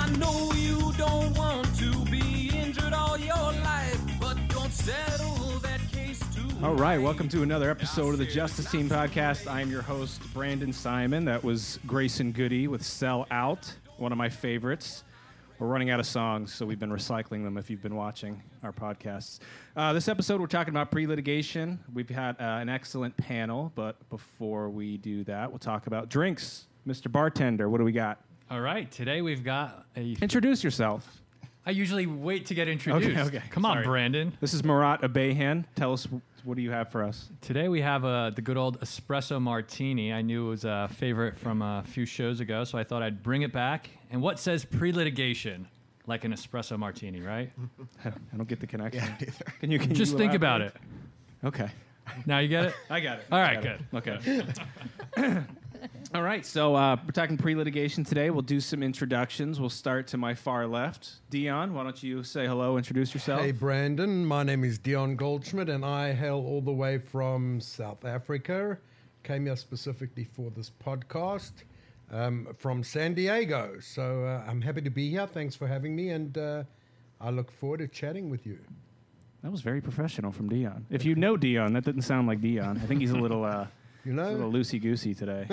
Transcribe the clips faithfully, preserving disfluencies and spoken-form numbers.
I know you don't want to be injured all your life, but don't settle that case too. All right, welcome to another episode of the Justice Team Podcast. I am your host, Brandon Simon. That was Grayson Goody with Sell Out, one of my favorites. We're running out of songs, so we've been recycling them if you've been watching our podcasts. Uh, this episode, we're talking about pre-litigation. We've had uh, an excellent panel, but before we do that, we'll talk about drinks. Mister Bartender, what do we got? All right, today we've got a... Introduce yourself. I usually wait to get introduced. Okay, okay. Come Sorry. on, Brandon. This is Marat Abehan. Tell us, what do you have for us? Today we have uh, the good old espresso martini. I knew it was a favorite from a few shows ago, so I thought I'd bring it back. And what says pre-litigation? Like an espresso martini, right? I don't, I don't get the connection. Yeah, Can you can Just you think about elaborate? it. Okay. Now you get it? I got it. All I right, got good. it. Okay. All right, so uh, we're talking pre-litigation today. We'll do some introductions. We'll start to my far left. Dion, why don't you say hello, introduce yourself? Hey, Brandon. My name is Dion Goldschmidt, and I hail all the way from South Africa. Came here specifically for this podcast um, from San Diego. So uh, I'm happy to be here. Thanks for having me, and uh, I look forward to chatting with you. That was very professional from Dion. If you know Dion, that didn't sound like Dion. I think he's a little, uh, You know? a little loosey-goosey today.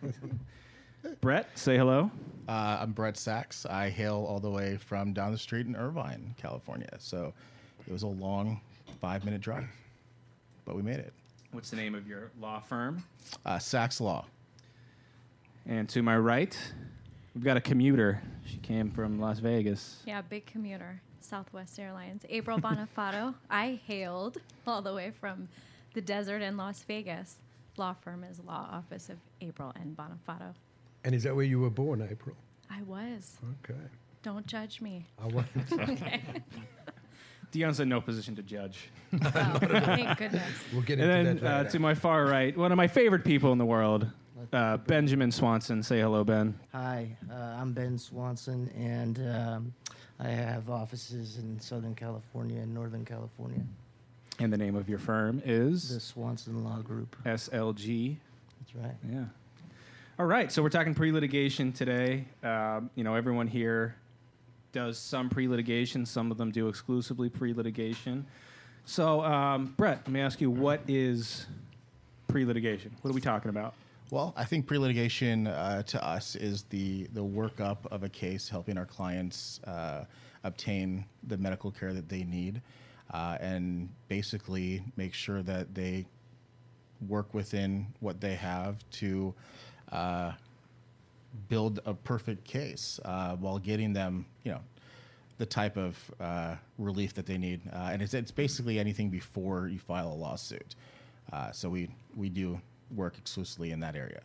Brett, say hello. Uh, I'm Brett Sachs. I hail all the way from down the street in Irvine, California. So it was a long five-minute drive, but we made it. What's the name of your law firm? Uh, Sachs Law. And to my right, we've got a commuter. She came from Las Vegas. Yeah, big commuter, Southwest Airlines. April Bonifato. I hailed all the way from the desert in Las Vegas. Law firm is Law Office of April and Bonifato. And is that where you were born, April? I was. Okay. Don't judge me. I won't. Okay. Dion's in no position to judge. Well, thank goodness. We'll get And into then that uh, later. to my far right, one of my favorite people in the world, uh, Benjamin Swanson. Say hello, Ben. Hi, uh, I'm Ben Swanson, and um, I have offices in Southern California and Northern California. And the name of your firm is? The Swanson Law Group. S L G. That's right. Yeah. All right, so we're talking pre-litigation today. Um, you know, everyone here does some pre-litigation. Some of them do exclusively pre-litigation. So, um, Brett, let me ask you, what is pre-litigation? What are we talking about? Well, I think pre-litigation uh, to us is the, the workup of a case, helping our clients uh, obtain the medical care that they need, uh, and basically make sure that they work within what they have to uh, build a perfect case uh, while getting them, you know, the type of uh, relief that they need. Uh, and it's, it's basically anything before you file a lawsuit. Uh, so we, we do work exclusively in that area.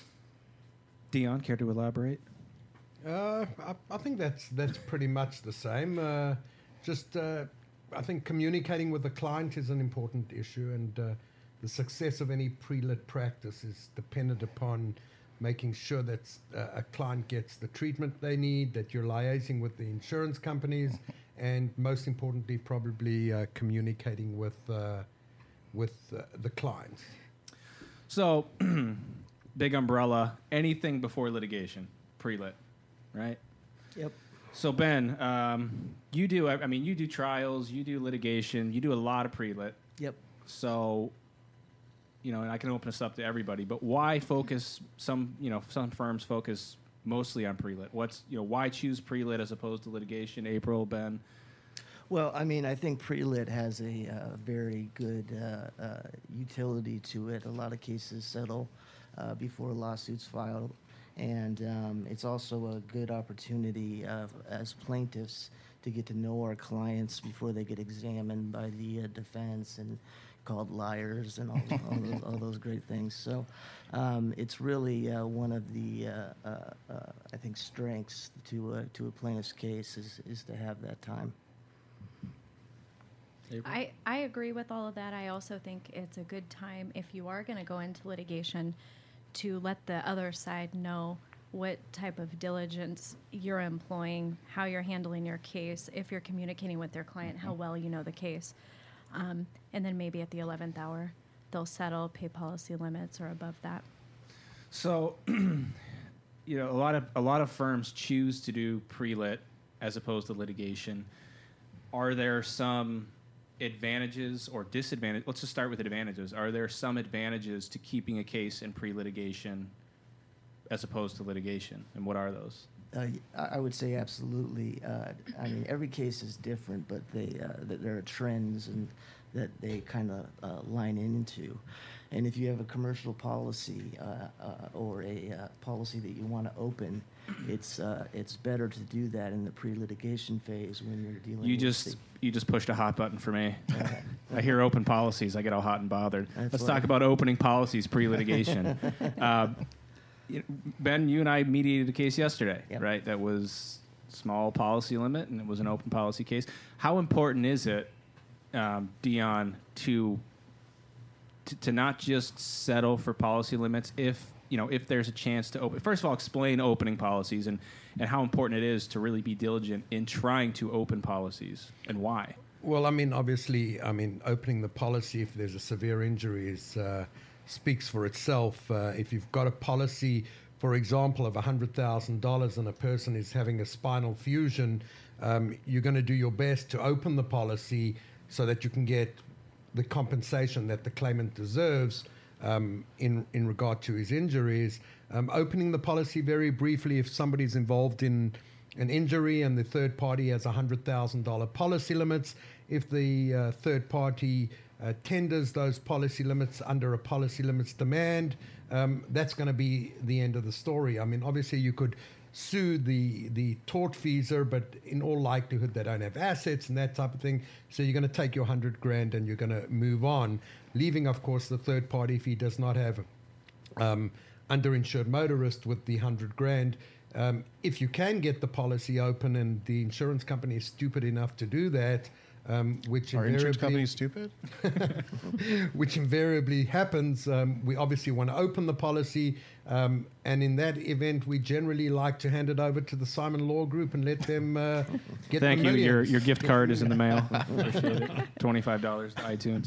Dion, care to elaborate? Uh, I, I think that's that's pretty much the same. Uh, just, uh, I think communicating with the client is an important issue, and uh, the success of any pre-lit practice is dependent upon making sure that uh, a client gets the treatment they need, that you're liaising with the insurance companies, and most importantly, probably uh, communicating with uh, with uh, the clients. So, big umbrella, anything before litigation, pre-lit, right? Yep. So, Ben, um, you do, I mean, you do trials, you do litigation, you do a lot of pre-lit. Yep. So, you know, and I can open this up to everybody, but why focus, some, you know, some firms focus mostly on pre-lit? What's, you know, why choose pre-lit as opposed to litigation? April, Ben? Well, I mean, I think pre-lit has a uh, very good uh, uh, utility to it. A lot of cases settle uh, before lawsuits filed, and um, it's also a good opportunity uh, as plaintiffs to get to know our clients before they get examined by the uh, defense and called liars and all, all, those, all those great things. So um, it's really uh, one of the, uh, uh, uh, I think, strengths to, uh, to a plaintiff's case is, is to have that time. I, I agree with all of that. I also think it's a good time, if you are going to go into litigation, to let the other side know what type of diligence you're employing, how you're handling your case, if you're communicating with their client, how well you know the case. Um, and then maybe at the eleventh hour, they'll settle, pay policy limits or above that. So, you know, a lot of a lot of firms choose to do pre-lit as opposed to litigation. Are there some advantages or disadvantages? Let's just start with advantages. Are there some advantages to keeping a case in pre-litigation as opposed to litigation, and what are those? Uh, I I would say absolutely. Uh, I mean, every case is different, but they uh, that there are trends and that they kind of uh, line into. And if you have a commercial policy uh, uh, or a uh, policy that you want to open, it's uh, it's better to do that in the pre-litigation phase when you're dealing. You with just the, you just pushed a hot button for me. Okay. I hear open policies, I get all hot and bothered. That's Let's why. talk about opening policies pre-litigation. uh, you- Ben, you and I mediated a case yesterday, Yep. right? That was small policy limit, and it was an open policy case. How important is it, um, Dion, to, to to not just settle for policy limits if you know if there's a chance to open? First of all, explain opening policies and and how important it is to really be diligent in trying to open policies and why. Well, I mean, obviously, I mean, opening the policy if there's a severe injury is uh, speaks for itself. Uh, if you've got a policy, for example, of one hundred thousand dollars and a person is having a spinal fusion, um, you're going to do your best to open the policy so that you can get the compensation that the claimant deserves um, in, in regard to his injuries. Um, opening the policy very briefly, if somebody's involved in an injury and the third party has one hundred thousand dollars policy limits, if the uh, third party uh, tenders those policy limits under a policy limits demand, um, that's going to be the end of the story. I mean, obviously you could sue the the tortfeasor, but in all likelihood they don't have assets and that type of thing. So you're going to take your hundred grand and you're going to move on, leaving, of course, the third party, if he does not have um, underinsured motorist with the hundred grand. Um, if you can get the policy open and the insurance company is stupid enough to do that, um, which Are insurance invariably, companies stupid? which invariably happens, um, we obviously want to open the policy, um, and in that event, we generally like to hand it over to the Simon Law Group and let them uh, get Thank the you. Your millions. your gift card is in the mail. Appreciate it. Twenty-five dollars to iTunes.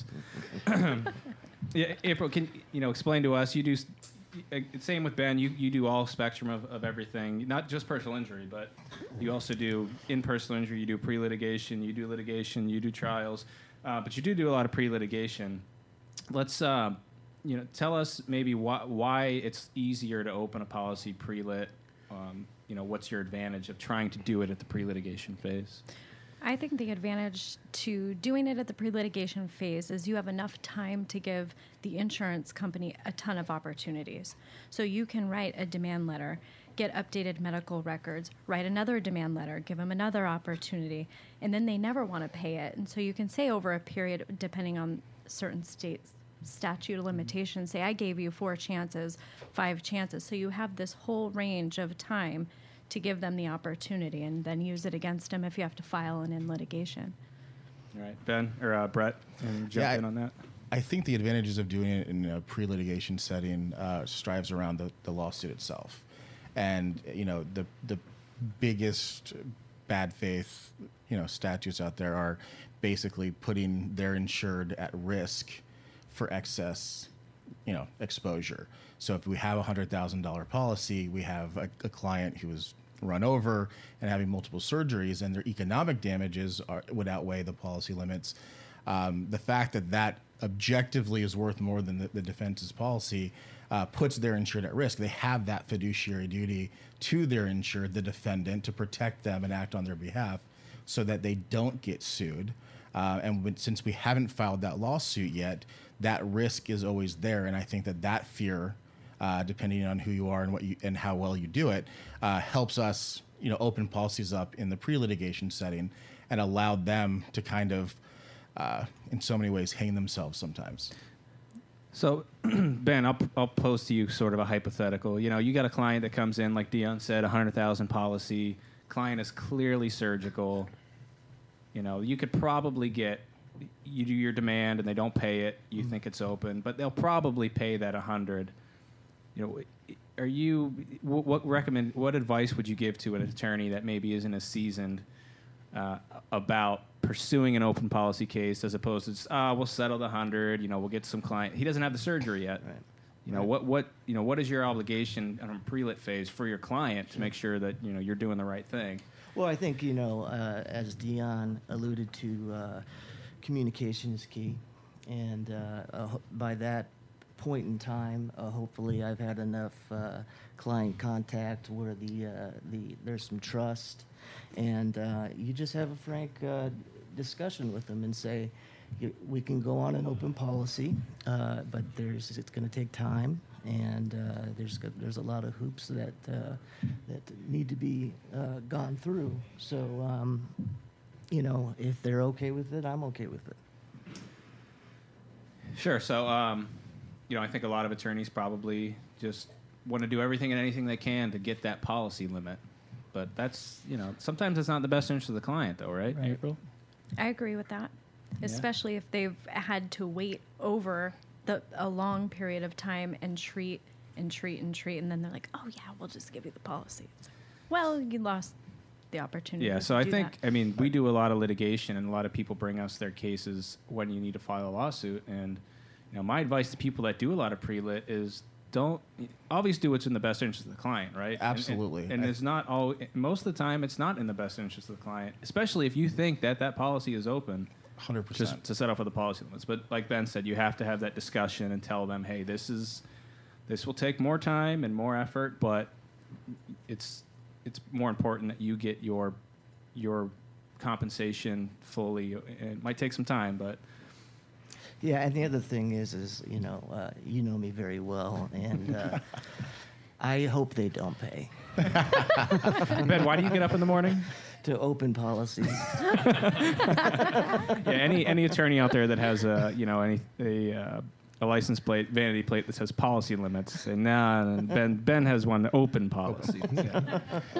Yeah, April, can you know explain to us? You do s- uh, same with Ben. You you do all spectrum of, of everything, not just personal injury, but you also do in personal injury. You do pre-litigation. You do litigation. You do trials, uh, but you do do a lot of pre-litigation. Let's uh, you know tell us maybe why why it's easier to open a policy pre-lit. Um, you know, what's your advantage of trying to do it at the pre-litigation phase? I think the advantage to doing it at the pre-litigation phase is you have enough time to give the insurance company a ton of opportunities. So you can write a demand letter, get updated medical records, write another demand letter, give them another opportunity, and then they never want to pay it. And so you can say over a period, depending on certain states' statute of limitations, say, I gave you four chances, five chances. So you have this whole range of time to give them the opportunity and then use it against them if you have to file it in litigation. All right, Ben or uh, Brett, and jump Yeah, in on that. I think the advantages of doing it in a pre-litigation setting uh, strives around the, the lawsuit itself, and you know the the biggest bad faith you know statutes out there are basically putting their insured at risk for excess you know exposure. So if we have a hundred thousand dollar policy, we have a, a client who was run over and having multiple surgeries, and their economic damages are, would outweigh the policy limits. Um, the fact that that objectively is worth more than the, the defense's policy uh, puts their insured at risk. They have that fiduciary duty to their insured, the defendant, to protect them and act on their behalf so that they don't get sued. Uh, and when, since we haven't filed that lawsuit yet, that risk is always there. And I think that that fear, uh, depending on who you are and what you and how well you do it, uh, helps us, you know, open policies up in the pre-litigation setting and allow them to kind of, uh, in so many ways, hang themselves sometimes. So, Ben, I'll, I'll pose to you sort of a hypothetical. You know, you got a client that comes in, like Dion said, one hundred thousand policy. Client is clearly surgical. You know, you could probably get, you do your demand and they don't pay it. You mm-hmm. think it's open, but they'll probably pay that one hundred. You know, are you, what, what recommend, what advice would you give to an attorney that maybe isn't as seasoned uh, about pursuing an open policy case as opposed to just, ah, we'll settle the hundred, you know, we'll get some client. He doesn't have the surgery yet. Right. You know, what, what, you know, what is your obligation on a pre-lit phase for your client to make sure that, you know, you're doing the right thing? Well, I think, you know, uh, as Dion alluded to, uh, communication is key. And uh, uh, by that point in time, uh, hopefully I've had enough uh, client contact where the, uh, the there's some trust. And uh, you just have a frank uh, discussion with them and say, you, we can go on an open policy, uh, but there's it's going to take time, and uh, there's go- there's a lot of hoops that uh, that need to be uh, gone through. So, um, you know, if they're okay with it, I'm okay with it. Sure. So, um, you know, I think a lot of attorneys probably just want to do everything and anything they can to get that policy limit. But that's, you know, sometimes it's not in the best interest of the client, though, right, Right. April? I agree with that, especially if they've had to wait over the a long period of time and treat and treat and treat, and then they're like, "Oh yeah, we'll just give you the policy." It's like, well, you lost the opportunity. Yeah, to so I do think, that. I mean, we do a lot of litigation, and a lot of people bring us their cases when you need to file a lawsuit. And, you know, my advice to people that do a lot of pre-lit is don't, always do what's in the best interest of the client, right? And- Absolutely. And, and I- it's not all, most of the time, it's not in the best interest of the client, especially if you think that that policy is open. one hundred percent. Just to set off with the policy limits. But like Ben said, you have to have that discussion and tell them, hey, this is this will take more time and more effort, but it's it's more important that you get your your compensation fully. It might take some time, but Yeah, and the other thing is, is you know, uh, you know me very well, and uh, I hope they don't pay Ben, why do you get up in the morning? to open policies. Yeah, any any attorney out there that has a you know any a uh, a license plate, vanity plate that says policy limits, say nah. And Ben Ben has one open policy. Yeah.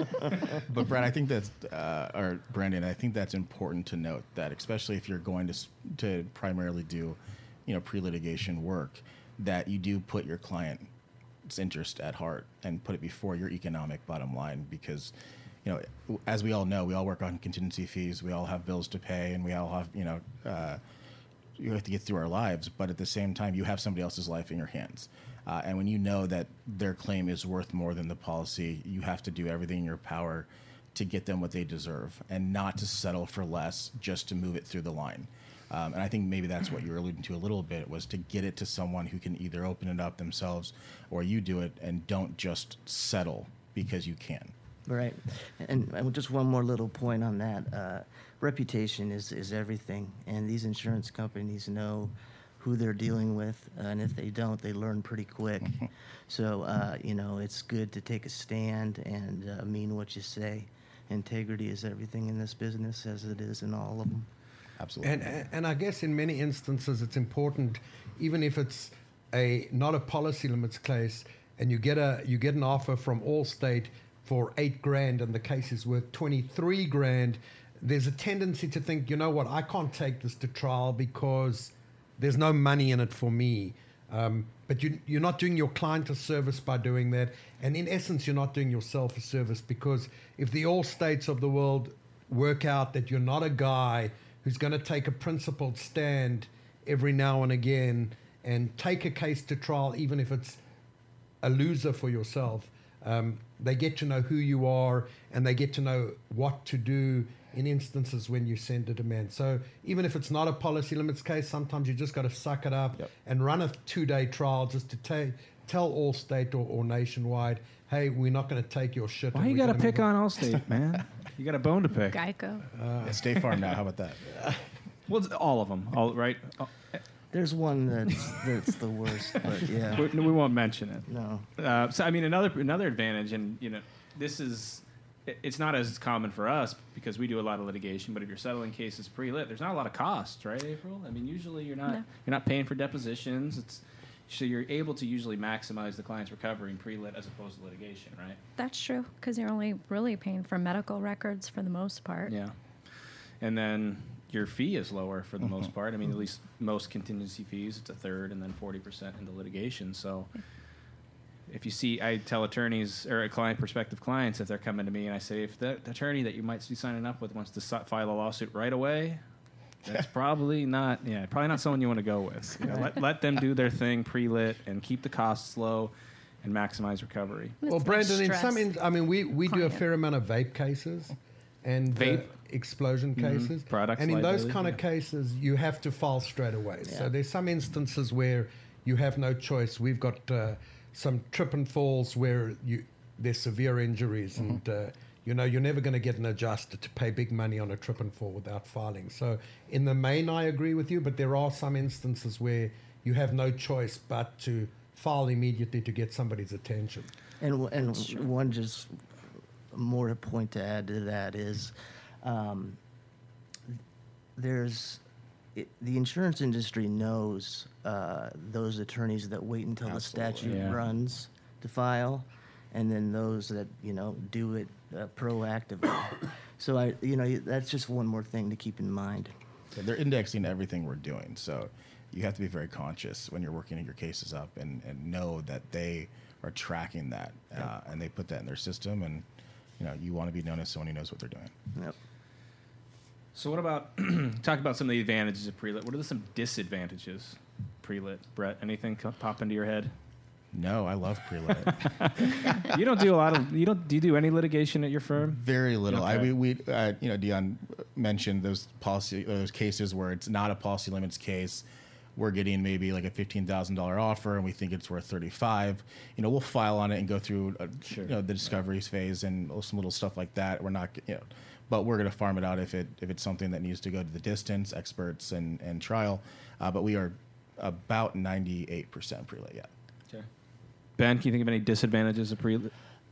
But Brad, I think that's, uh, or Brandon, I think that's important to note that, especially if you're going to s- to primarily do, you know, pre-litigation work, that you do put your client's interest at heart and put it before your economic bottom line, because, you know, as we all know, we all work on contingency fees, we all have bills to pay, and we all have, you know, uh, you have to get through our lives, but at the same time, you have somebody else's life in your hands. Uh, and when you know that their claim is worth more than the policy, you have to do everything in your power to get them what they deserve and not to settle for less just to move it through the line. Um, and I think maybe that's what you were alluding to a little bit, was to get it to someone who can either open it up themselves or you do it, and don't just settle because you can. Right. And, and just one more little point on that. Uh, reputation is, is everything. And these insurance companies know who they're dealing with. Uh, and if they don't, they learn pretty quick. So, uh, you know, it's good to take a stand and uh, mean what you say. Integrity is everything in this business, as it is in all of them. Absolutely. And, and I guess in many instances it's important, even if it's a not a policy limits case, and you get a you get an offer from Allstate for eight grand and the case is worth twenty-three grand, there's a tendency to think, you know what, I can't take this to trial because there's no money in it for me. Um, but you, you're not doing your client a service by doing that. And in essence, you're not doing yourself a service, because if the Allstates of the world work out that you're not a guy who's going to take a principled stand every now and again and take a case to trial, even if it's a loser for yourself, um, they get to know who you are, and they get to know what to do in instances when you send a demand. So even if it's not a policy limits case, sometimes you just got to suck it up Yep. and run a two-day trial just to ta- tell Allstate or, or Nationwide, hey, we're not going to take your shit. Why and you we're got to gonna pick move on Allstate, man? You got a bone to pick. Geico. Yeah, State Farm now, how about that? Well, it's all of them, all right. Oh, There's one that's, that's the worst, but yeah. we, we won't mention it. No. Uh, so I mean, another another advantage, and you know, this is it- it's not as common for us because we do a lot of litigation. But if you're settling cases pre-lit, there's not a lot of costs, right, April? I mean, usually you're not No. you're not paying for depositions. It's so you're able to usually maximize the client's recovery in pre-lit as opposed to litigation, right? That's true, because you're only really paying for medical records for the most part. Yeah, and then your fee is lower for the most part. I mean, at least most contingency fees, it's a third, and then forty percent in the litigation. So if you see, I tell attorneys or client prospective clients, if they're coming to me and I say, if the attorney that you might be signing up with wants to si- file a lawsuit right away, That's probably not, yeah, probably not someone you want to go with. You know, let, let them do their thing pre-lit and keep the costs low and maximize recovery. It's Well, less Brandon, in stress. some, in, I mean, we, we do a Client. fair amount of vape cases and uh, Vape? explosion cases. Products and in those liability, kind of yeah. cases, you have to file straight away. Yeah. So there's some instances where you have no choice. We've got uh, some trip and falls where you there's severe injuries, Mm-hmm. and uh, you know you're never going to get an adjuster to pay big money on a trip and fall without filing. So in the main, I agree with you, but there are some instances where you have no choice but to file immediately to get somebody's attention. And w- and one just more point to add to that is, um, there's it, the insurance industry knows uh, those attorneys that wait until the statute Yeah. runs to file, and then those that you know do it uh, proactively. So I, you know, that's just one more thing to keep in mind. So they're indexing everything we're doing. So you have to be very conscious when you're working your cases up and, and know that they are tracking that uh, and they put that in their system. And, you know, you want to be known as someone who knows what they're doing. Yep. So what about, talk about some of the advantages of pre-lit. What are some disadvantages pre-lit? Brett, anything co- pop into your head? No, I love pre-lit. You don't do a lot of, you don't, do you do any litigation at your firm? Very little. I Okay. we, we uh, you know, Dion mentioned those policy those cases where it's not a policy limits case. We're getting maybe like a fifteen thousand dollar offer, and we think it's worth thirty five. You know, we'll file on it and go through, uh Sure. you know, the discovery phase and some little stuff like that. We're not, you know, but we're going to farm it out if it if it's something that needs to go to the distance, experts, and and trial. Uh, but we are about ninety eight percent pre-lit. Yeah. Okay. Ben, can you think of any disadvantages of pre-lit?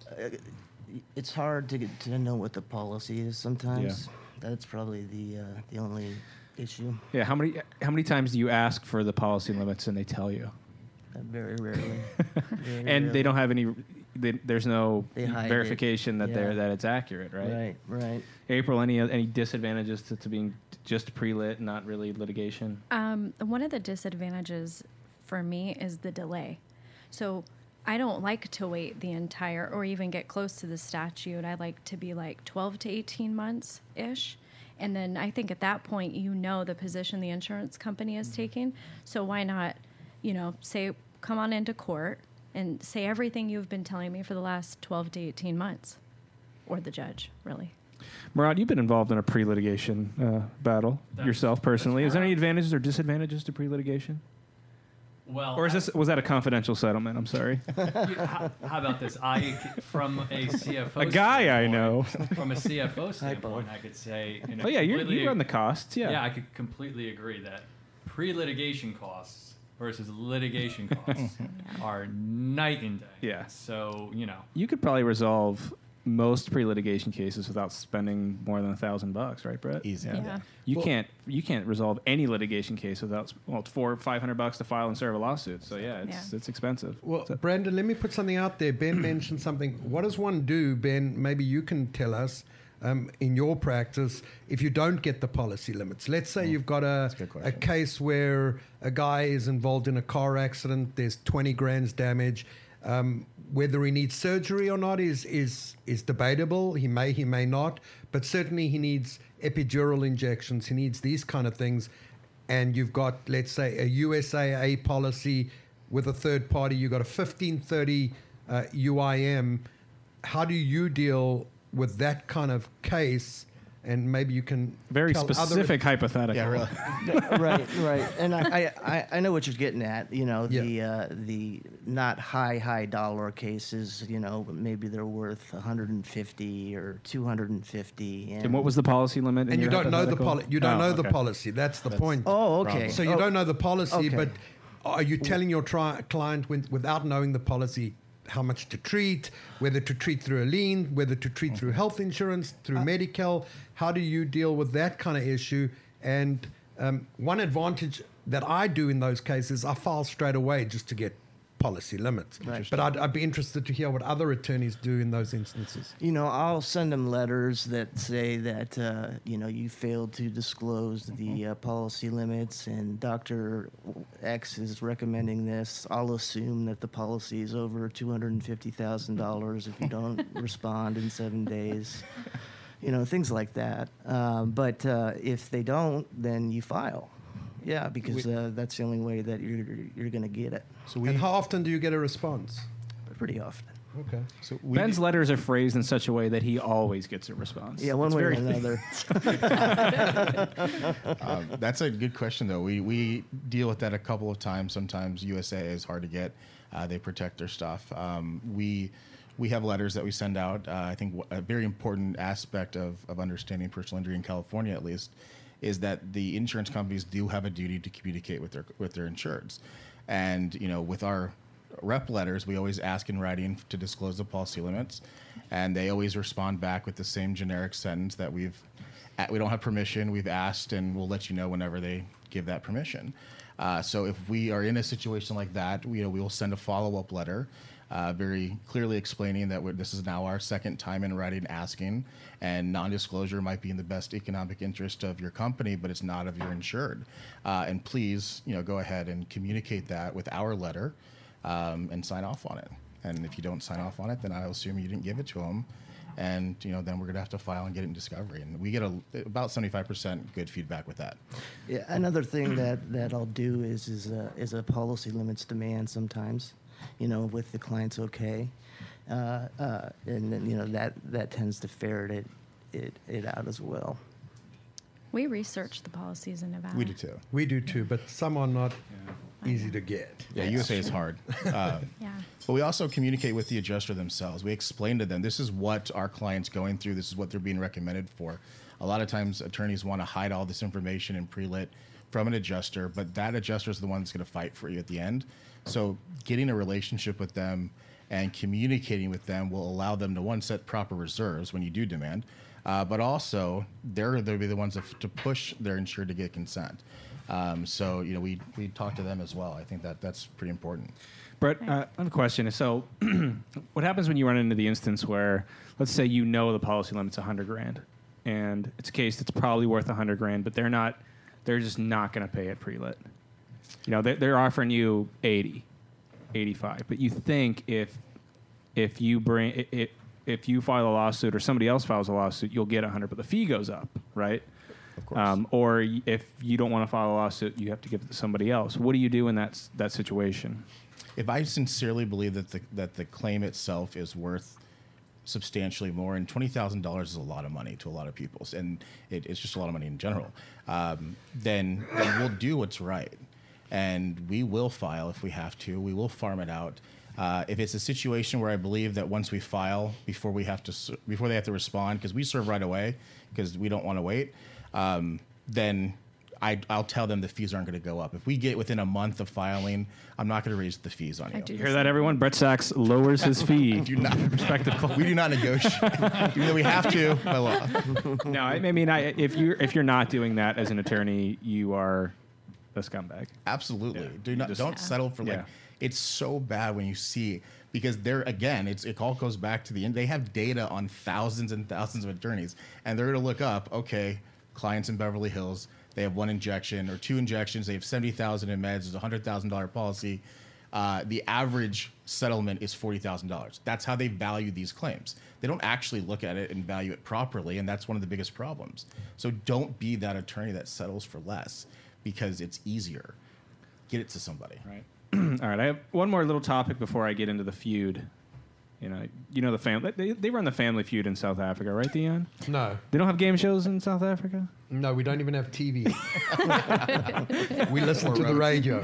It's hard to get to know what the policy is sometimes. That's probably the uh, the only issue. Yeah, how many how many times do you ask for the policy limits and they tell you? Uh, very rarely. Very And rarely. they don't have any, they, there's no They hide it. verification that they're Yeah. that it's accurate, right? Right, right. April, any any disadvantages to, to being just pre-lit, not really litigation? Um, one of the disadvantages for me is the delay. So I don't like to wait the entire or even get close to the statute. I like to be like twelve to eighteen months ish. And then I think at that point, you know the position the insurance company is taking. So why not, you know, say, come on into court and say everything you've been telling me for the last twelve to eighteen months, or the judge, really. Murad, you've been involved in a pre-litigation uh, battle That's- yourself personally. that's Is there any correct. advantages or disadvantages to pre-litigation? Well, Or is I- this was that a confidential settlement? I'm sorry. You- how, how about this? I, from a C F O, A guy I standpoint- know. from a C F O standpoint, I could say, in a Oh yeah, you completely- you run the costs. Yeah. Yeah, I could completely agree that pre-litigation costs versus litigation costs are night and day. Yeah. So you know, You could probably resolve most pre-litigation cases without spending more than a thousand bucks, right, Brett? Easy. Yeah. You Well- can't you can't resolve any litigation case without well, it's four five hundred bucks to file and serve a lawsuit. So yeah, it's Yeah. it's expensive. Well, So- Brandon, let me put something out there. Ben mentioned something. What does one do, Ben? Maybe you can tell us um, in your practice if you don't get the policy limits. Let's say you've got a, a good a question. case where a guy is involved in a car accident, there's twenty grand's damage. Um, whether he needs surgery or not is, is, is debatable. He may, he may not. But certainly he needs epidural injections. He needs these kind of things. And you've got, let's say, a U S A A policy with a third party. You've got a fifteen thirty uh, U I M. How do you deal with that kind of case? And maybe you can Very tell other- specific hypothetical. Yeah, really. Right, right. And I, I, I know what you're getting at. You know, Yeah. the uh, the not high high dollar cases. You know, but maybe they're worth one hundred fifty or two hundred fifty. And, And what was the policy limit? in And you your don't know the hypothetical? policy. You don't Oh, know the okay. policy. That's the point. Oh, okay. Problem. So you Oh, don't know the policy, okay. but are you telling your tri- client with, without knowing the policy how much to treat, whether to treat through a lien, whether to treat through health insurance, through Uh, Medi-Cal? How do you deal with that kind of issue? And um, one advantage that I do in those cases, I file straight away just to get policy limits. Right. But I'd, I'd be interested to hear what other attorneys do in those instances. You know, I'll send them letters that say that, uh, you know, you failed to disclose the uh, policy limits and Doctor X is recommending this. I'll assume that the policy is over two hundred fifty thousand dollars if you don't respond in seven days. you know, things like that. Um, but uh, if they don't, then you file. Yeah, because uh, that's the only way that you're you're going to get it. So we And how often do you get a response? Pretty often. Okay. so we Ben's letters are phrased in such a way that he always gets a response. Yeah, one It's way or very- another. Um, that's a good question, though. We we deal with that a couple of times. Sometimes U S A is hard to get. Uh, they protect their stuff. Um, we we have letters that we send out. Uh, I think a very important aspect of, of understanding personal injury in California, at least, is that the insurance companies do have a duty to communicate with their with their insureds. And you know, with our rep letters, we always ask in writing to disclose the policy limits, and they always respond back with the same generic sentence that we've we don't have permission, we've asked, and we'll let you know whenever they give that permission. Uh, so if we are in a situation like that, we, you know, we will send a follow-up letter uh, very clearly explaining that we're, this is now our second time in writing asking, and non-disclosure might be in the best economic interest of your company, but it's not of your insured. Uh, and please, you know, go ahead and communicate that with our letter um, and sign off on it. And if you don't sign off on it, then I'll assume you didn't give it to them. And you know, then we're gonna have to file and get it in discovery, and we get a, about seventy-five percent good feedback with that. Yeah, another thing that, that I'll do is is a, is a policy limits demand sometimes, you know, with the client's okay, uh, uh, and then you know that that tends to ferret it it, it out as well. We research the policies in Nevada. We do too. We do too, but some are not easy to get. Yeah, U S A is hard. Uh, Yeah. But we also communicate with the adjuster themselves. We explain to them, this is what our client's going through. This is what they're being recommended for. A lot of times attorneys want to hide all this information in pre-lit from an adjuster, but that adjuster is the one that's going to fight for you at the end. So getting a relationship with them and communicating with them will allow them to, one, set proper reserves when you do demand, uh, but also they're they'll be the ones that, to push their insured to get consent. Um, so, you know, we, we talk to them as well. I think that that's pretty important. Brett, uh, I have a question. So, what happens when you run into the instance where, let's say, you know the policy limit's a hundred grand, and it's a case that's probably worth a hundred grand, but they're not, they're just not going to pay it pre-lit. You know, they're, they're offering you eighty, eighty-five, but you think if if you bring it, it, if you file a lawsuit or somebody else files a lawsuit, you'll get a hundred, but the fee goes up, right? Of course. Um, or y- if you don't want to file a lawsuit, you have to give it to somebody else. What do you do in that s- that situation? If I sincerely believe that the that the claim itself is worth substantially more, and twenty thousand dollars is a lot of money to a lot of people, and it, it's just a lot of money in general, um, then, then we'll do what's right, and we will file if we have to. We will farm it out. Uh, if it's a situation where I believe that once we file, before we have to s- before they have to respond, because we serve right away, because we don't want to wait, um, then I, I'll tell them the fees aren't going to go up. If we get within a month of filing, I'm not going to raise the fees on I you. do You the hear same. that, everyone? Brett Sachs lowers his fee. Do not, Respective cl- we do not negotiate, even though we have to by law. No, I, I mean, I, if you're if you're not doing that as an attorney, you are a scumbag. Absolutely. Yeah. Do not Just- don't Yeah. settle for like Yeah. it's so bad when you see, because they're again, it's it all goes back to the end. They have data on thousands and thousands of attorneys, and they're gonna look up, okay, clients in Beverly Hills, they have one injection or two injections, they have seventy thousand in meds, there's a hundred thousand dollar policy. Uh, the average settlement is forty thousand dollars. That's how they value these claims. They don't actually look at it and value it properly, and that's one of the biggest problems. So don't be that attorney that settles for less because it's easier. Get it to somebody. Right. All right. I have one more little topic before I get into the feud. You know, you know the family. They, they run the Family Feud in South Africa, right, Dion? No, They don't have game shows in South Africa. no, we don't even have T V. We listen to the radio.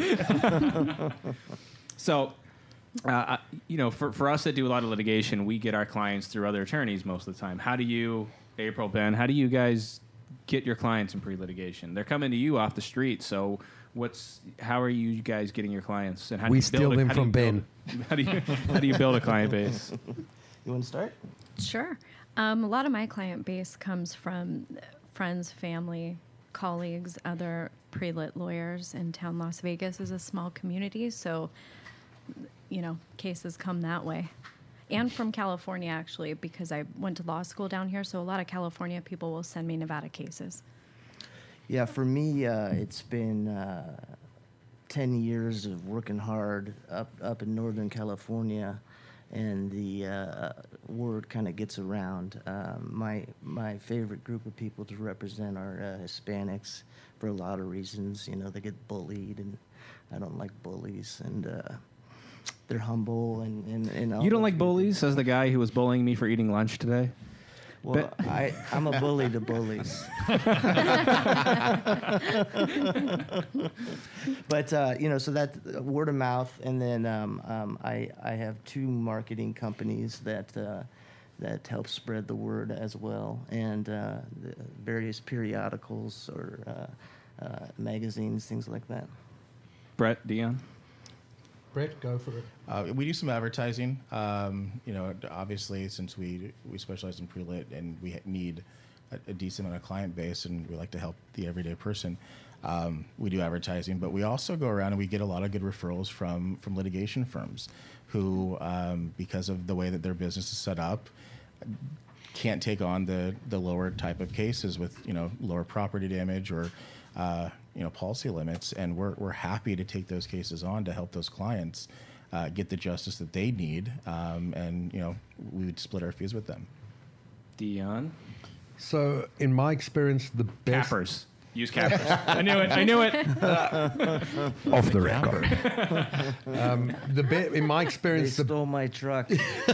So, uh, I- you know, for, for us that do a lot of litigation, we get our clients through other attorneys most of the time. How do you, April, Ben, how do you guys get your clients in pre-litigation? They're coming to you off the street. So, what's how are you guys getting your clients? And how do We you steal build a- them how do you from build- How do you how do you build a client base? You want to start? Sure. Um, a lot of my client base comes from friends, family, colleagues, other pre-lit lawyers in town. Las Vegas is a small community, so, you know, cases come that way. And from California, actually, because I went to law school down here, so a lot of California people will send me Nevada cases. Yeah, for me, uh, it's been uh, ten years of working hard up up in Northern California, and the uh, word kind of gets around. Um, my my favorite group of people to represent are uh, Hispanics for a lot of reasons. You know, they get bullied, and I don't like bullies, and uh, they're humble, and, and, and all You don't those like people. bullies? Says the guy who was bullying me for eating lunch today. Well, I, I'm a bully to bullies. But, uh, you know, so that uh, word of mouth, and then um, um, I, I have two marketing companies that uh, that help spread the word as well, and uh, the various periodicals or uh, uh, magazines, things like that. Brett, Dion? Brett, go for it. Uh, we do some advertising. Um, you know, obviously, since we we specialize in pre-lit and we ha- need a, a decent amount of client base, and we like to help the everyday person, um, we do advertising. But we also go around and we get a lot of good referrals from from litigation firms, who, um, because of the way that their business is set up, can't take on the the lower type of cases with, you know, lower property damage or uh, you know, policy limits, and we're we're happy to take those cases on to help those clients uh, get the justice that they need, um, and you know, we would split our fees with them. Dion? So, in my experience, the best Cappers. Use cappers. I knew it. I knew it. off the record. um, the be- in my They experience, the stole my truck.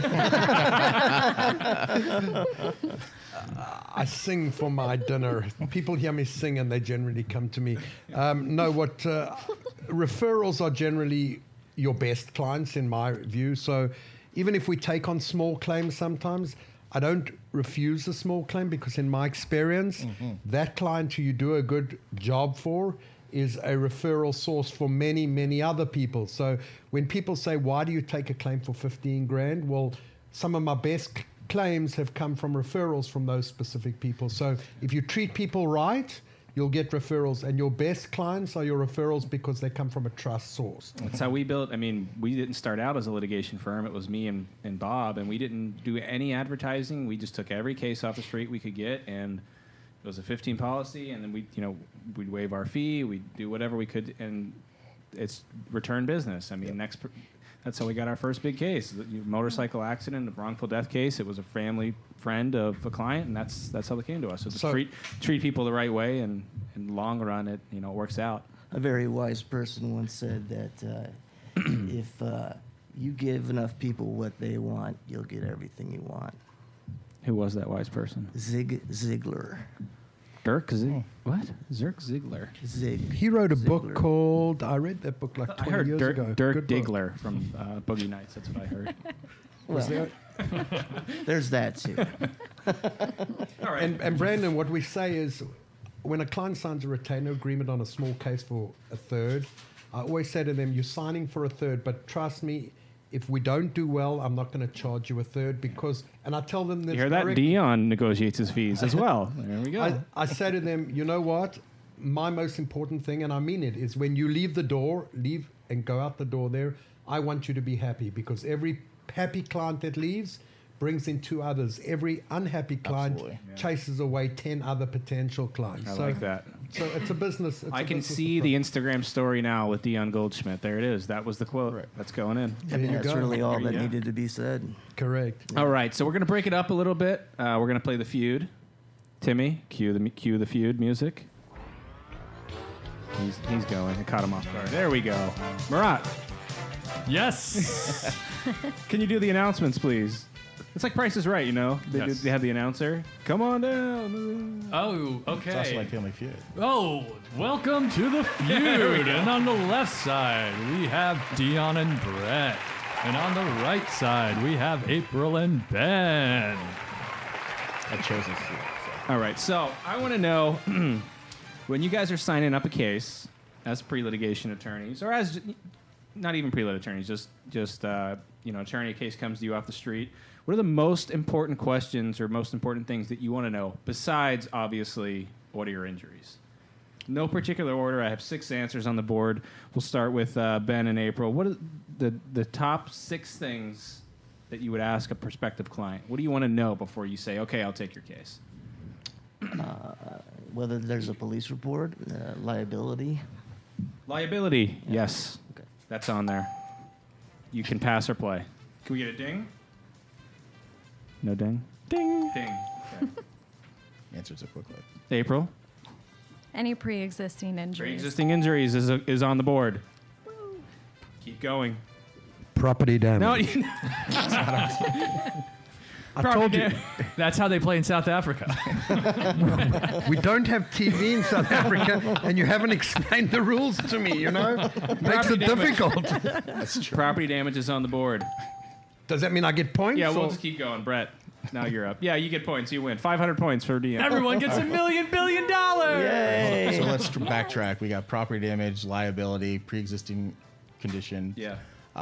I sing for my dinner. People hear me sing and they generally come to me. Um, no, what uh, referrals are generally your best clients in my view. So even if we take on small claims sometimes, I don't refuse a small claim because in my experience, mm-hmm. that client who you do a good job for is a referral source for many, many other people. So when people say, why do you take a claim for fifteen grand? Well, some of my best c- claims have come from referrals from those specific people. So if you treat people right, you'll get referrals, and your best clients are your referrals because they come from a trust source. That's how we built. I mean, we didn't start out as a litigation firm. It was me and, and Bob, and we didn't do any advertising. We just took every case off the street we could get, and it was a fifteen policy, and then we, you know, we'd waive our fee, we'd do whatever we could, and it's return business. I mean, yep. next. Pr- That's how we got our first big case. The motorcycle accident, a wrongful death case. It was a family friend of a client, and that's that's how they came to us. So, to So- treat treat people the right way, and in the long run, it you know works out. A very wise person once said that uh, if uh, you give enough people what they want, you'll get everything you want. Who was that wise person? Zig Ziglar. Dirk Zig. What? Zirk Ziegler. Zig. He wrote a book Ziglar. called, I read that book like I twenty heard years Dirk, ago. Dirk Good book. Diggler from uh, Boogie Nights. That's what I heard. Well, there's that too. All right. And, and Brandon, what we say is, when a client signs a retainer agreement on a small case for a third, I always say to them, you're signing for a third, but trust me, if we don't do well, I'm not going to charge you a third because, and I tell them this you hear that? directly. Dion negotiates his fees as well. There we go. I, I say to them, you know what? My most important thing, and I mean it, is when you leave the door, leave and go out the door there, I want you to be happy because every happy client that leaves brings in two others. Every unhappy client Absolutely. Yeah. chases away ten other potential clients. I so, like that. So it's a business. It's I a can business see approach. the Instagram story now with Dion Goldschmidt. There it is. That was the quote. Right. That's going in. There you That's go. really all There you that go. needed to be said. Correct. All right, so we're gonna break it up a little bit. Uh, we're gonna play the feud. Timmy, cue the cue the feud music. He's he's going. I caught him off guard. There we go. Murat, Yes. can you do the announcements, please? It's like Price is Right, you know. They, Yes. do, they have the announcer. Come on down. oh, okay. It's also like Family Feud. Oh, welcome to the feud. And on the left side, we have Dion and Brett. And on the right side, we have April and Ben. I chose this. So. All right, so I want to know when you guys are signing up a case as pre-litigation attorneys, or as not even pre-lit attorneys, just just uh, you know, attorney, a case comes to you off the street. What are the most important questions or most important things that you want to know besides, obviously, what are your injuries? No particular order. I have six answers on the board. We'll start with uh, Ben and April. What are the the top six things that you would ask a prospective client? What do you want to know before you say, okay, I'll take your case? Whether there's a police report, uh, liability. Liability, yes. Okay. That's on there. You can pass or play. Can we get a ding? No ding. Ding. Ding. Okay. Answered so quickly. April. Any pre-existing injuries. Pre-existing injuries is is on the board. Keep going. Property damage. No, you- I told you. That's how they play in South Africa. We don't have T V in South Africa, and you haven't explained the rules to me, you know? Makes it damage. difficult. That's true. property damage is on the board. Does that mean I get points? Yeah, we'll or- just keep going. Brett, now you're up. Yeah, you get points. You win. five hundred points for D M. Everyone gets a million billion dollars. Yay! So let's tr- backtrack. We got property damage, liability, pre-existing condition. Yeah.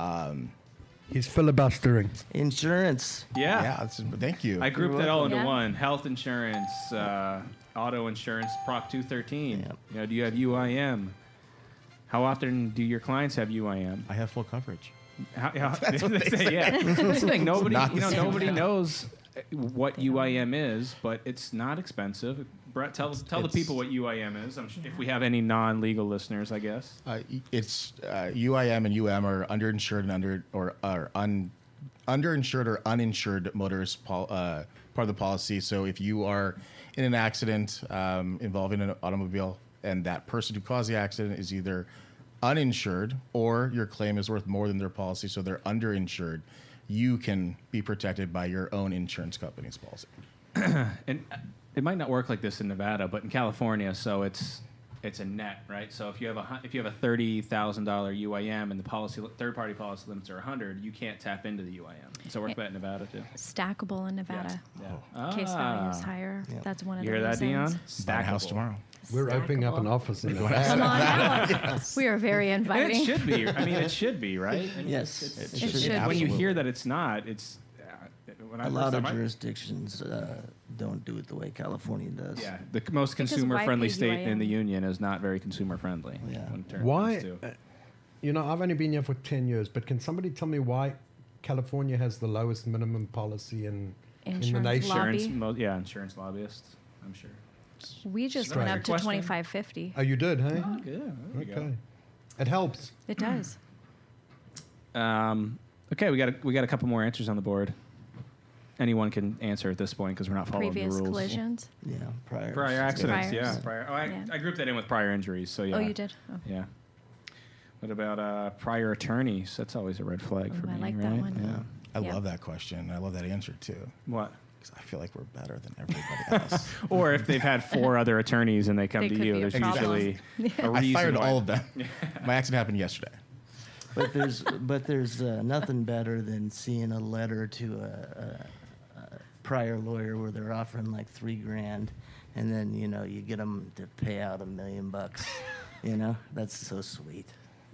He's filibustering. Insurance. Yeah. Yeah. That's, thank you. I grouped that all into Yeah. one. Health insurance, uh, auto insurance, Prop two thirteen. Yep. You know, do you have U I M? How often do your clients have U I M? I have full coverage. How, how, they say, yeah. That's the thing. Nobody, not you the know, same. nobody knows what U I M is, but it's not expensive. Brett, tell tell the It's- people what U I M is. I'm sure if we have any non-legal listeners, I guess. Uh, y- it's uh, U I M and U M are underinsured and under or are un, underinsured or uninsured motorist pol- uh, part of the policy. So if you are in an accident um, involving an automobile and that person who caused the accident is either uninsured or your claim is worth more than their policy, so they're underinsured, you can be protected by your own insurance company's policy. And it might not work like this in Nevada, but in California, so it's it's a net, right? So if you have a hu- if you have a thirty thousand dollar U I M and the policy third party policy limits are a hundred, you can't tap into the U I M. So it works that in Nevada too. Stackable in Nevada. Yeah. Case value is Ah. higher. Yep. That's one of You the hear that, reasons. Dion? Buy a house Stackable. tomorrow. We're opening up an Stackable. office in Come Nevada. on out. We are very And inviting. it should be. I mean, it should be, right? And Yes, it's- it it's- should it's- be. When you Absolutely. hear that it's not, it's uh, when I A first lot of time I- jurisdictions uh, don't do it the way California does. Yeah, the c- most Because why consumer-friendly pay state in the U I M? union is not very consumer-friendly. Yeah. when it turns Why? to- uh, You know, I've only been here for ten years, but can somebody tell me why California has the lowest minimum policy in, in the Insurance nation? law. Insurance, Lobby? mo- yeah, insurance lobbyists. I'm sure. We just Straight. went up to Question? twenty-five fifty. Oh, you did, hey? Yeah, there we Okay. It helps. It does. go. Um, okay, we got a, we got a couple more answers on the board. Anyone can answer at this point because we're not following Previous the rules. collisions. Yeah, prior. Prior accidents, Priors. yeah. Prior. Oh, I, Yeah. I grouped that in with prior injuries. So yeah. Oh, you did? Oh. Yeah. What about uh, prior attorneys? That's always a red flag Ooh, for I me, like that right? one. Yeah. I Yeah. love that question. I love that answer too. What? Because I feel like we're better than everybody else. Or if they've had four other attorneys and they come They to could you, be a there's problem. usually a I reason fired why. all of them. My accident happened yesterday. But there's but there's uh, nothing better than seeing a letter to a, a, a prior lawyer where they're offering like three grand, and then you know you get them to pay out a million bucks. You know, that's so sweet.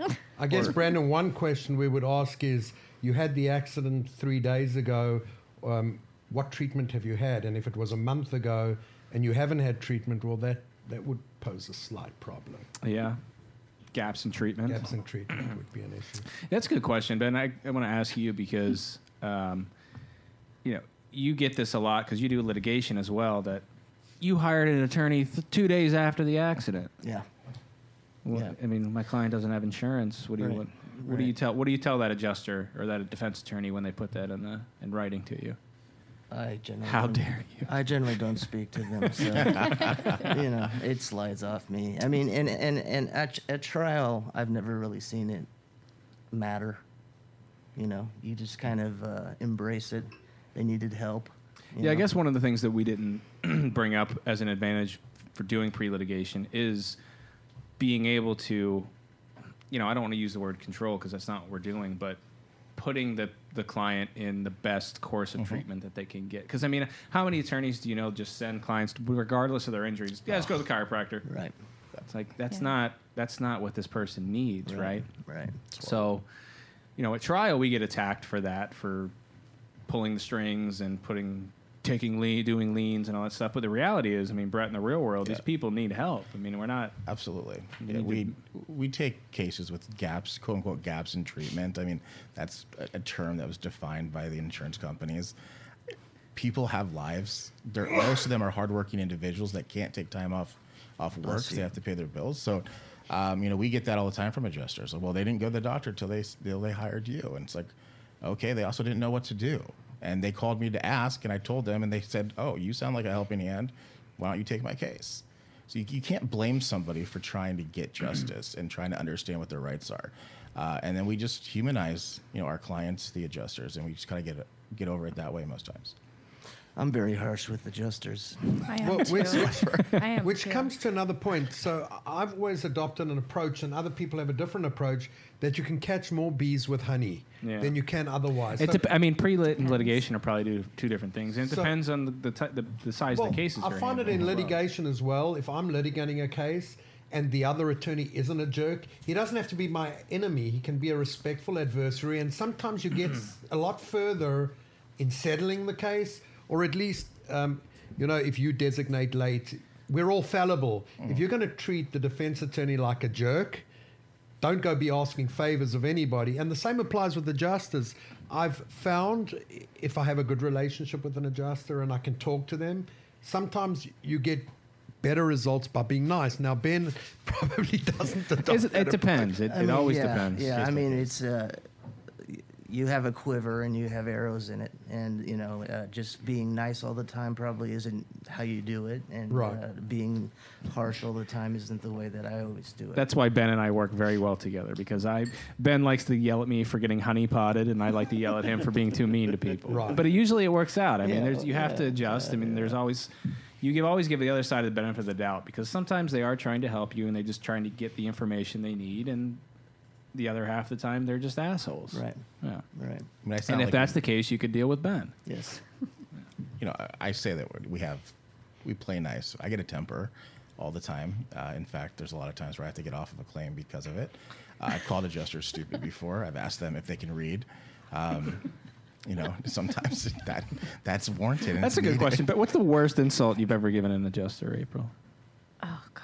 I guess, Brandon, one question we would ask is, you had the accident three days ago. Um, what treatment have you had? And if it was a month ago and you haven't had treatment, well, that, that would pose a slight problem. Yeah. Gaps in treatment. Gaps in treatment would be an issue. That's a good question, Ben. I, I want to ask you because, um, you know, you get this a lot because you do litigation as well. That you hired an attorney th- two days after the accident. Yeah. Well, Yeah. I mean, my client doesn't have insurance. What do you Right. what, what do you Right. tell what do you tell that adjuster or that defense attorney when they put that in the in writing to you? I generally How don't- dare you? I generally don't speak to them, so you know it slides off me. I mean, and and and at, at trial, I've never really seen it matter. You know, you just kind of uh, embrace it. They needed help. you Yeah, I know? guess one of the things that we didn't bring up as an advantage for doing pre-litigation is being able to, you know, I don't want to use the word control because that's not what we're doing, but putting the, the client in the best course of treatment that they can get. Because, I mean, how many attorneys do you know just send clients, to, regardless of their injuries, yeah, let's go to the chiropractor. Right. It's like, that's Yeah. not that's not what this person needs, right? Right. So, you know, at trial we get attacked for that, for pulling the strings and putting, taking lean, doing leans and all that stuff. But the reality is, I mean, Brett, in the real world, these Yeah. people need help. I mean, we're not. Absolutely. You Yeah, need we we take cases with gaps, quote unquote gaps in treatment. I mean, that's a, a term that was defined by the insurance companies. People have lives. They're, most of them are hardworking individuals that can't take time off off work. Bless 'cause you. They have to pay their bills. So, um, you know, we get that all the time from adjusters. Like, well, they didn't go to the doctor till they till they hired you, and it's like, Okay, they also didn't know what to do. And they called me to ask, and I told them, and they said, oh, you sound like a helping hand. Why don't you take my case? So you, you can't blame somebody for trying to get justice and trying to understand what their rights are. Uh, and then we just humanize, you know, our clients, the adjusters, and we just kind of get it, get over it that way most times. I'm very harsh with adjusters. I am Well, too. which, I am which too. comes to another point. So I've always adopted an approach, and other people have a different approach, that you can catch more bees with honey Yeah. than you can otherwise. It So- dep- I mean, pre-lit and litigation are probably two, two different things, and it So- depends on the the, ty- the, the size well, of the cases. I you're find it in handling as well. litigation as well. If I'm litigating a case and the other attorney isn't a jerk, he doesn't have to be my enemy. He can be a respectful adversary, and sometimes you get a lot further in settling the case, or at least, um, you know, if you designate late, we're all fallible. If you're going to treat the defense attorney like a jerk, don't go be asking favors of anybody. And the same applies with adjusters. I've found if I have a good relationship with an adjuster and I can talk to them, sometimes you get better results by being nice. Now, Ben probably doesn't adopt Is it, that it depends. It, I it mean, always yeah, depends. Yeah, Case I by mean, case. it's uh, y- you have a quiver and you have arrows in it, and you know, uh, just being nice all the time probably isn't how you do it, and Right. uh, being harsh all the time isn't the way that I always do it. That's why Ben and I work very well together, because I Ben likes to yell at me for getting honey potted, and I like to yell at him for being too mean to people. Right. But it, usually it works out. I mean, Yeah, there's you have to yeah, adjust. I mean, there's always you give always give the other side the benefit of the doubt, because sometimes they are trying to help you and they're just trying to get the information they need, and the other half of the time they're just assholes. right, Yeah. right. I mean, I And sound if like, that's the case, you could deal with Ben. Yes. you know, I, I say that we have, we play nice. I get a temper all the time. Uh, in fact, there's a lot of times where I have to get off of a claim because of it. Uh, I've called adjusters stupid before. I've asked them if they can read. Um, you know, sometimes that that's warranted. and That's it's a good needed. question. But what's the worst insult you've ever given an adjuster, April? Oh God,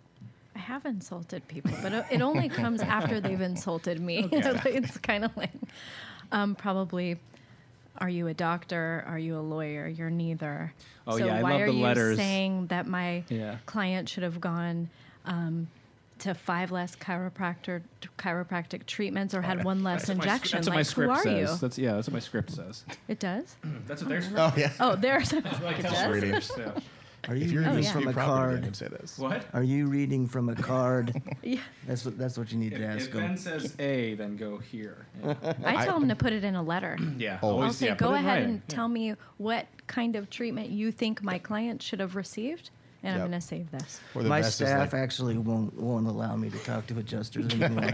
I have insulted people, but it- it only comes after they've insulted me. It's kind of like, um, probably, are you a doctor? Are you a lawyer? You're neither. Oh, so yeah, I why love are the you letters. saying that my Yeah. client should have gone um, to five less chiropractor chiropractic treatments or had one less That's what my- injection? That's what my Like, script who are says. you? That's yeah. That's what my script says. It does. That's what their script. Oh yeah. Oh, there's. Like it tell does? reading. Yeah. Are If you you're Oh, reading yeah. from a property, then card? you'd say this. What? Are you reading from a card? Yeah. That's what that's what you need If, to ask if them. Ben says A, then go here. Yeah. I tell them to put it in a letter. Yeah. Oh. I'll always, say, yeah, put go it in ahead writing. and tell me what kind of treatment you think my client should have received, and I'm Yep. going to save this. Or the My best is staff like, actually won't won't allow me to talk to adjusters anymore.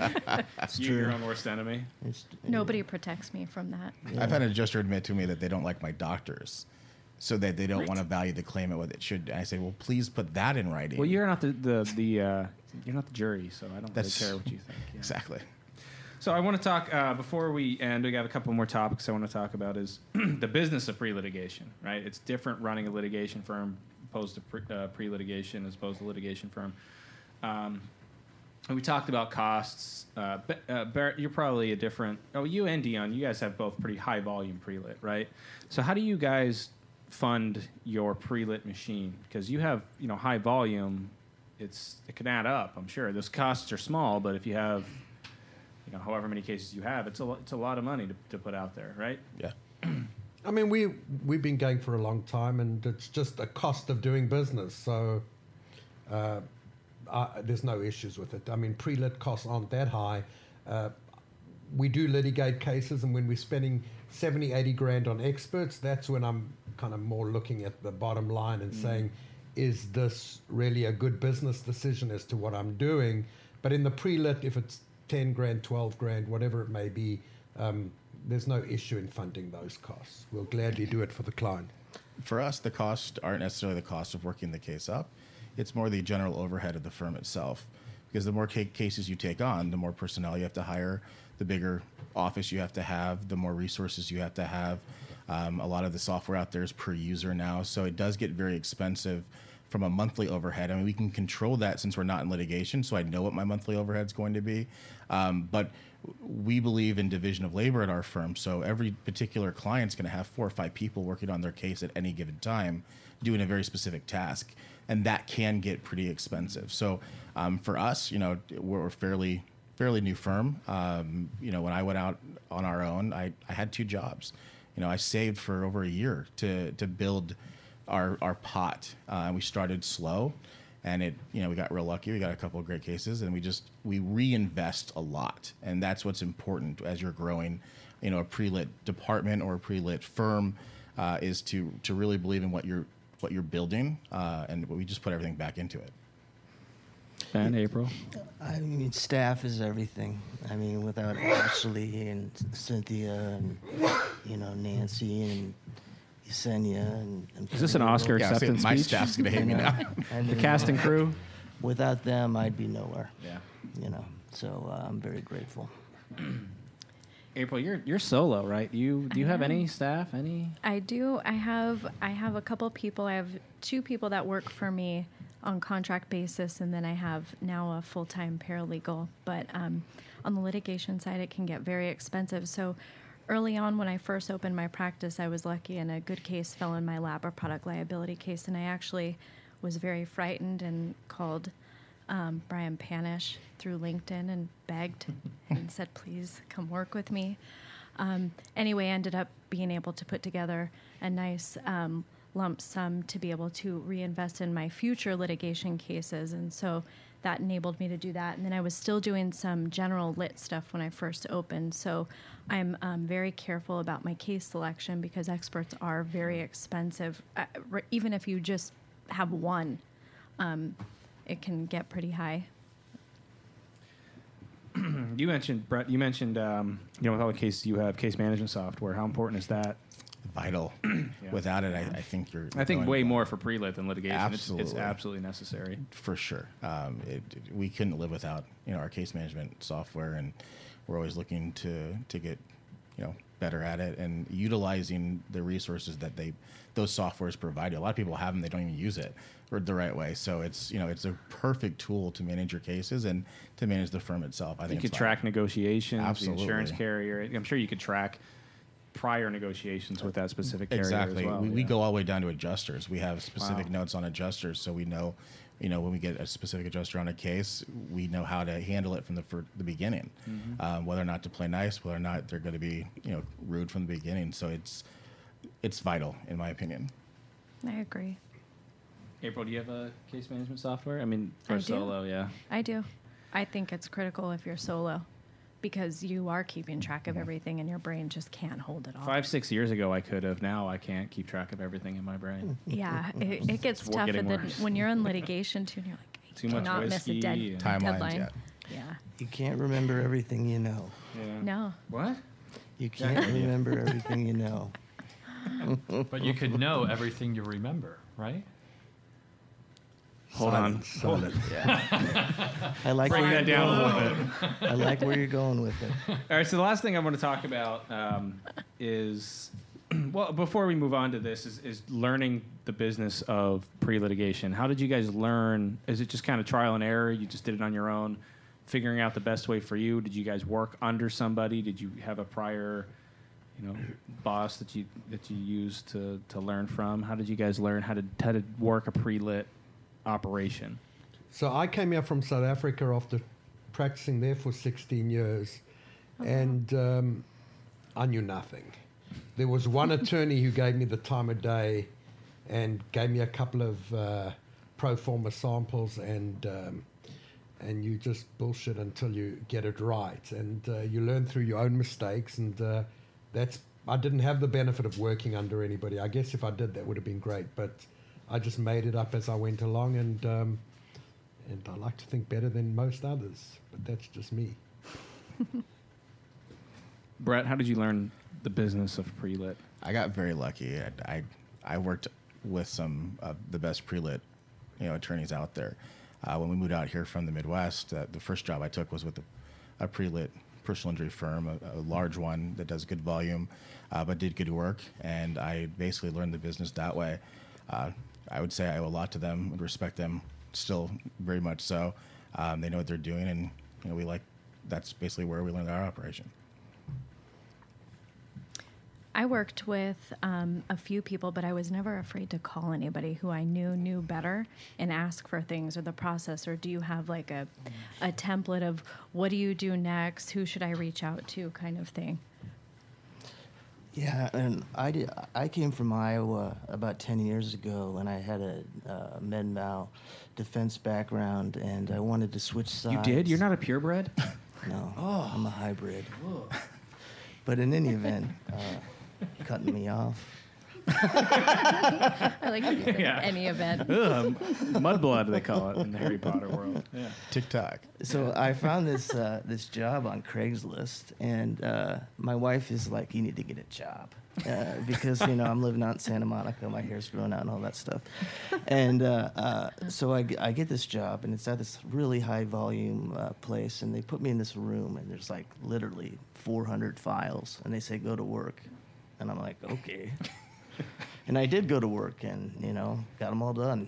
It's You, your true. own worst enemy. It's, Nobody protects me from that. I've had an adjuster admit to me that they don't like my doctors, so that they don't What? want to value the claimant what it should. And I say, well, please put that in writing. Well, you're not the the, the uh, you're not the jury, so I don't That's- really care what you think. Yeah. exactly. So I want to talk uh, before we end. We got a couple more topics I want to talk about. Is the business of pre-litigation, right? It's different running a litigation firm opposed to pre, uh, pre-litigation as opposed to litigation firm. Um, and we talked about costs. Uh, Ba- uh, Barrett, you're probably a different. Oh, you and Dion, you guys have both pretty high volume pre-lit, right? So how do you guys fund your pre-lit machine? Because you have, you know, high volume. It's it can add up. I'm sure those costs are small, but if you have, you know, however many cases you have, it's a lo- it's a lot of money to, to put out there, right? Yeah. I mean, we we've been going for a long time, and it's just a cost of doing business. So uh, uh, there's no issues with it. I mean, pre-lit costs aren't that high. Uh, we do litigate cases, and when we're spending seventy, eighty grand on experts, that's when I'm kind of more looking at the bottom line and saying, is this really a good business decision as to what I'm doing? But in the pre-lit, if it's ten grand, twelve grand, whatever it may be, um, there's no issue in funding those costs. We'll gladly do it for the client. For us, the costs aren't necessarily the cost of working the case up. It's more the general overhead of the firm itself. Because the more ca- cases you take on, the more personnel you have to hire, the bigger office you have to have, the more resources you have to have. Um, a lot of the software out there is per user now, so it does get very expensive from a monthly overhead. I mean, we can control that since we're not in litigation, so I know what my monthly overhead is going to be. Um, but we believe in division of labor at our firm, so every particular client's going to have four or five people working on their case at any given time, doing a very specific task, and that can get pretty expensive. So um, for us, you know, we're fairly fairly new firm. Um, you know, when I went out on our own, I, I had two jobs. You know, I saved for over a year to to build our our pot. Uh, we started slow, and it you know we got real lucky. We got a couple of great cases, and we just we reinvest a lot, and that's what's important as you're growing. You know, a pre-lit department or a pre-lit firm uh, is to to really believe in what you're what you're building, uh, and we just put everything back into it. And April. I mean, staff is everything. I mean, without Ashley and Cynthia and, you know, Nancy and Yesenia and, and Is this an Oscar Yeah, acceptance my speech? staff's gonna hate You me know, now. I The mean, cast and crew. Without them, I'd be nowhere. Yeah. You know, so uh, I'm very grateful. April, you're you're solo, right? You do you I have am. any staff? Any? I do. I have I have a couple people. I have two people that work for me on contract basis, and then I have now a full time paralegal. But um, on the litigation side, it can get very expensive. So early on, when I first opened my practice, I was lucky, and a good case fell in my lap, a product liability case, and I actually was very frightened and called um, Brian Panish through LinkedIn and begged and said, please come work with me. Um, anyway, I ended up being able to put together a nice um, lump sum to be able to reinvest in my future litigation cases. And so that enabled me to do that. And then I was still doing some general lit stuff when I first opened. So I'm um, very careful about my case selection because experts are very expensive. Uh, re- even if you just have one, um, it can get pretty high. You mentioned Brett. You mentioned um, you know with all the cases you have case management software. How important is that? Vital. Without it, I, I think you're. I think going way blind. more for pre-lit than litigation. It's, it's Absolutely. absolutely necessary. For sure. Um, it, it- we couldn't live without you know our case management software, and we're always looking to to get you know better at it and utilizing the resources that they those softwares provide you. A lot of people have them, they don't even use it or the right way. So it's you know it's a perfect tool to manage your cases and to manage the firm itself. I You think could it's track negotiations, Absolutely. the insurance carrier. I'm sure you could track prior negotiations with that specific carrier Exactly. as well. we, we yeah. go all the way down to adjusters. We have specific Wow. notes on adjusters, so we know, you know, when we get a specific adjuster on a case, we know how to handle it from the for the beginning, Mm-hmm. um, whether or not to play nice, whether or not they're going to be, you know, rude from the beginning. So it's it's vital, in my opinion. I agree. April, do you have a case management software? I mean, for I do. solo, yeah. I do. I think it's critical if you're solo because you are keeping track of everything and your brain just can't hold it all. Five, six years ago, I could have. Now I can't keep track of everything in my brain. Yeah, it, it gets It's tough. getting And then worse. when you're in litigation too, and you're like, you Too much cannot miss a whiskey dead and- Timelines, deadline. yeah. Yeah. You can't remember everything you know. Yeah. No. What? You can't remember everything you know. But you could know everything you remember, right? Hold on. Solid. I like Bring where that you're down a going little bit. with it. I like where you're going with it. All right, so the last thing I want to talk about um, is, well, before we move on to this, is, is learning the business of pre-litigation. How did you guys learn? Is it just kind of trial and error? You just did it on your own, figuring out the best way for you? Did you guys work under somebody? Did you have a prior, you know, boss that you that you used to, to learn from? How did you guys learn how to how to work a pre-lit operation? So I came here from South Africa after practicing there for sixteen years, and um, I knew nothing. There was one attorney who gave me the time of day and gave me a couple of uh, pro forma samples, and um, and you just bullshit until you get it right, and uh, you learn through your own mistakes, and uh, that's. I didn't have the benefit of working under anybody. I guess if I did, that would have been great, but I just made it up as I went along, and um, and I like to think better than most others, but that's just me. Brett, how did you learn the business of pre-lit? I got very lucky. I I, I worked with some of the best pre-lit, you know, attorneys out there. Uh, when we moved out here from the Midwest, uh, the first job I took was with a, a pre-lit personal injury firm, a, a large one that does good volume, uh, but did good work. And I basically learned the business that way. Uh, I would say I owe a lot to them and respect them still very much so. Um, they know what they're doing, and you know, we like. That's basically where we learned our operation. I worked with um, a few people, but I was never afraid to call anybody who I knew knew better and ask for things or the process. Or do you have like a, a template of what do you do next? Who should I reach out to, kind of thing? Yeah, and I did. I came from Iowa about ten years ago, and I had a uh, med mal defense background, and I wanted to switch sides. You did? You're not a purebred? No, Oh. I'm a hybrid. But in any event, uh, cutting me off. I like to do Yeah. any event. Ugh, mudblood, they call it in the Harry Potter world. Yeah. TikTok. So I found this uh, this job on Craigslist, and uh, my wife is like, "You need to get a job," uh, because you know I'm living out in Santa Monica, my hair's growing out, and all that stuff. And uh, uh, so I, g- I get this job, and it's at this really high volume uh, place, and they put me in this room, and there's like literally four hundred files, and they say go to work, and I'm like, okay. And I did go to work, and you know, got them all done.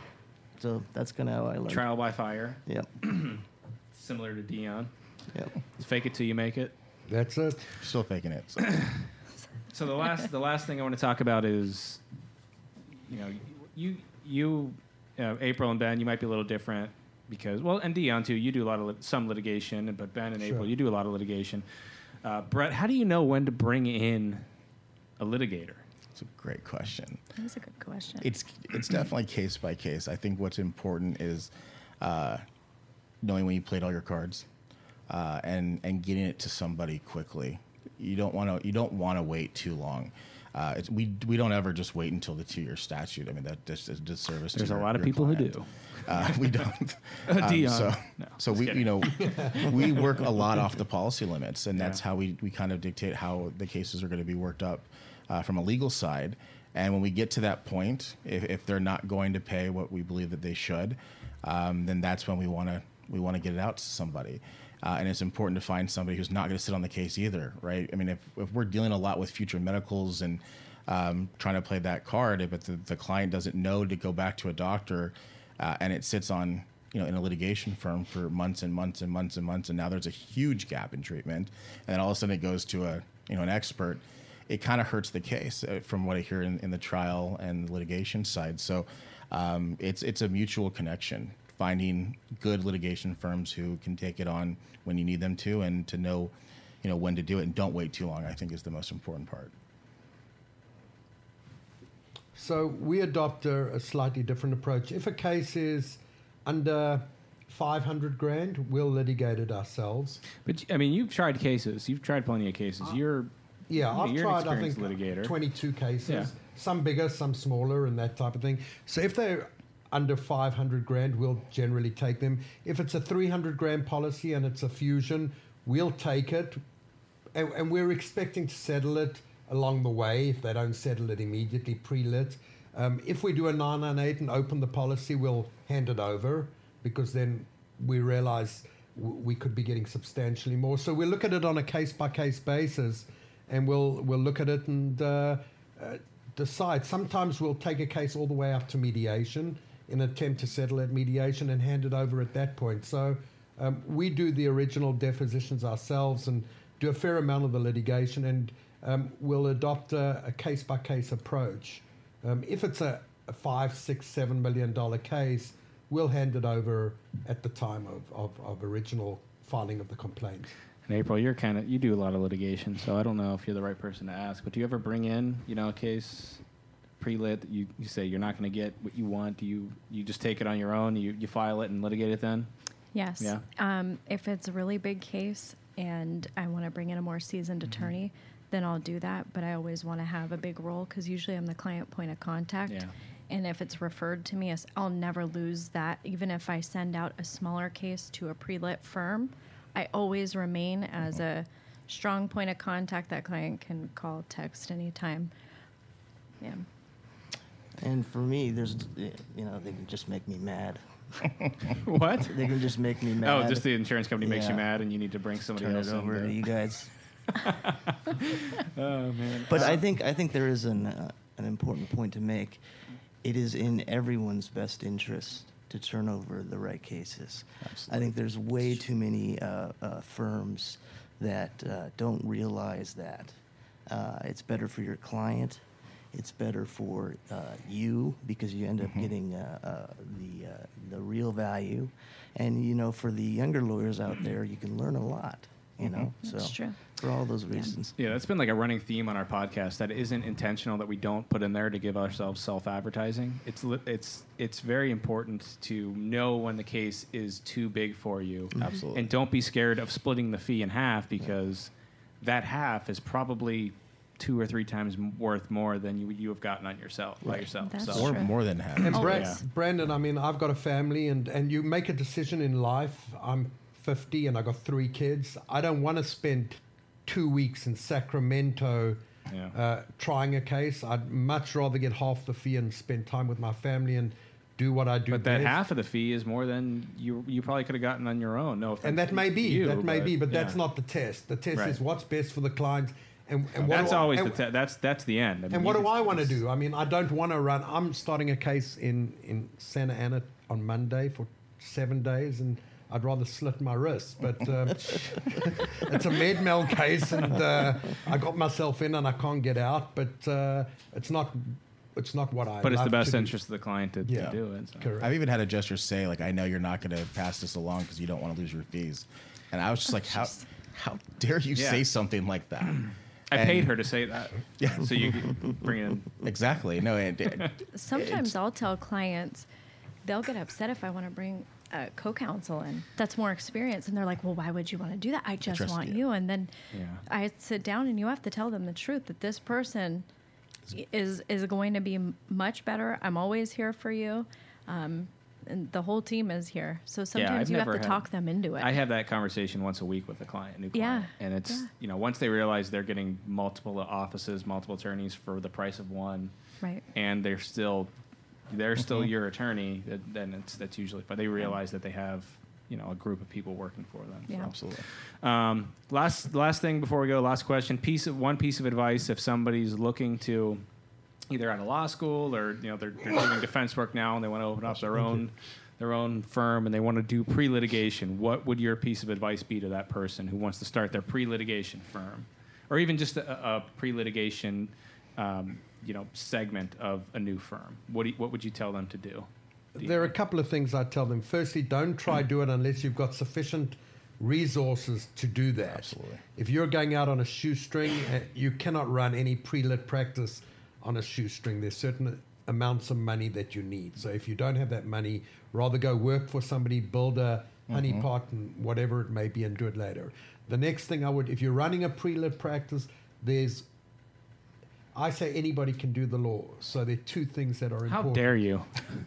So that's kind of how I learned. Trial by fire, Yep. similar to Dion. Yep. Fake it till you make it. That's it. Still faking it. So. So the last the last thing I want to talk about is, you know, you you uh, April and Ben, you might be a little different because well, and Dion too. You do a lot of lit- some litigation, but Ben and Sure. April, you do a lot of litigation. Uh, Brett, how do you know when to bring in a litigator? It's a great question. That's a good question. It's it's definitely case by case. I think what's important is uh, knowing when you played all your cards uh, and and getting it to somebody quickly. You don't want to you don't want to wait too long. Uh, it's, we we don't ever just wait until the two year statute. I mean that just is a disservice. There's to a your- lot of your people who client. do. Uh, we don't. Uh, Dion. so No, so just we kidding. you know we work a lot off the policy limits, and that's Yeah. how we, we kind of dictate how the cases are going to be worked up uh, from a legal side. And when we get to that point, if, if they're not going to pay what we believe that they should, um, then that's when we want to we want to get it out to somebody. Uh, and it's important to find somebody who's not going to sit on the case either, right? I mean, if, if we're dealing a lot with future medicals and um, trying to play that card, but the, the client doesn't know to go back to a doctor, uh, and it sits on, you know, in a litigation firm for months and months and months and months, and now there's a huge gap in treatment, and then all of a sudden it goes to a, you know, an expert, it kind of hurts the case uh, from what I hear in, in the trial and the litigation side. So um, it's it's a mutual connection, finding good litigation firms who can take it on when you need them to, and to know, you know, when to do it, and don't wait too long, I think is the most important part. So we adopt a, a slightly different approach. If a case is under five hundred grand, we'll litigate it ourselves. But I mean, you've tried cases. You've tried plenty of cases. You're Yeah, I've you're an tried, I think, experienced litigator. twenty-two cases, Yeah. some bigger, some smaller, and that type of thing. So if they're under five hundred grand, we'll generally take them. If it's a three hundred grand policy and it's a fusion, we'll take it. And, and we're expecting to settle it along the way if they don't settle it immediately, pre-lit. Um, if we do a nine ninety-eight and open the policy, we'll hand it over because then we realize w- we could be getting substantially more. So we'll look at it on a case-by-case basis, and we'll we'll look at it and uh, uh, decide. Sometimes we'll take a case all the way up to mediation in an attempt to settle at mediation and hand it over at that point. So um, we do the original depositions ourselves and do a fair amount of the litigation, and um, we'll adopt a, a case-by-case approach. Um, if it's a, a five, six, seven million dollar case, we'll hand it over at the time of, of, of original filing of the complaint. And April, you're kind of you do a lot of litigation, so I don't know if you're the right person to ask. But do you ever bring in, you know, a case pre-lit that you, you say you're not going to get what you want? Do you you just take it on your own? You you file it and litigate it then? Yes. Yeah. Um, if it's a really big case and I want to bring in a more seasoned Mm-hmm. attorney, then I'll do that. But I always want to have a big role because usually I'm the client point of contact. Yeah. And if it's referred to me, as- I'll never lose that. Even if I send out a smaller case to a pre-lit firm, I always remain as a strong point of contact that client can call, text anytime. Yeah. And for me, there's, you know, they can just make me mad. What? They can just make me mad. Oh, just the insurance company makes you Yeah. mad, and you need to bring somebody turn else it in. over to- to you guys. Oh man. But I think I think there is an uh, an important point to make. It is in everyone's best interest to turn over the right cases. I think there's way too many uh, uh, firms that uh, don't realize that. Uh, it's better for your client. It's better for uh, you because you end up Mm-hmm. getting uh, uh, the uh, the real value, and you know, for the younger lawyers out there, you can learn a lot. You know, so That's true. for all those reasons. Yeah, that's been like a running theme on our podcast. That isn't intentional that we don't put in there to give ourselves self-advertising. It's li- it's it's very important to know when the case is too big for you. Absolutely. And don't be scared of splitting the fee in half because that half is probably two or three times m- worth more than you you have gotten on yourself by yourself. That's so Or true. more than half. And Oh, Bra- yeah. Brandon, I mean, I've got a family, and, and you make a decision in life. I'm fifty, and I got three kids. I don't want to spend two weeks in Sacramento Yeah. uh, trying a case. I'd much rather get half the fee and spend time with my family and do what I do But that best. half of the fee is more than you you probably could have gotten on your own. No, offense And that to may be, you, that may be, but that's yeah. not the test. The test Right. is what's best for the client, and, and what That's do I- always and, the te- that's that's the end. I mean, and what you do can- I want to do? I mean, I don't want to run. I'm starting a case in in Santa Ana on Monday for seven days, and I'd rather slit my wrist. But um, it's a med mal case, and uh, I got myself in, and I can't get out. But uh, it's not it's not what I. But it's the love best to do. interest of the client to, Yeah. to do it. So. Correct. I've even had adjusters say, like, I know you're not going to pass this along because you don't want to lose your fees. And I was just like, how how dare you Yeah. say something like that? I And- paid her to say that. Yeah. So you could bring in. Exactly. No, and, and Sometimes it's- I'll tell clients, they'll get upset if I want to bring a co-counsel in that's more experienced, and they're like, well, why would you want to do that? I just trust want you. you. And then Yeah. I sit down, and you have to tell them the truth that this person is is going to be m- much better. I'm always here for you. Um, and the whole team is here. So sometimes I've you have never to had- talk them into it. I have that conversation once a week with a client, a new Yeah. client, and it's Yeah. you know once they realize they're getting multiple offices, multiple attorneys for the price of one, right. and they're still they're still your attorney, th- then it's that's usually fine. They realize that they have you know a group of people working for them. Yeah. absolutely. Um, last last thing before we go, last question. Piece of one piece of advice if somebody's looking to either out of law school or you know they're, they're doing defense work now and they want to open up their own their own firm and they want to do pre-litigation. What would your piece of advice be to that person who wants to start their pre-litigation firm, or even just a, a pre-litigation um, you know segment of a new firm? What do you, what would you tell them to do? Do you There are a think? couple of things I tell them. Firstly, don't try do it unless you've got sufficient resources to do that. Absolutely. If you're going out on a shoestring, uh, you cannot run any pre-lit practice on a shoestring. There's certain amounts of money that you need. So if you don't have that money, rather go work for somebody, build a honeypot and whatever it may be, and do it later. The next thing I would, if you're running a pre-lit practice, there's I say anybody can do the law. So there are two things that are How important. dare you?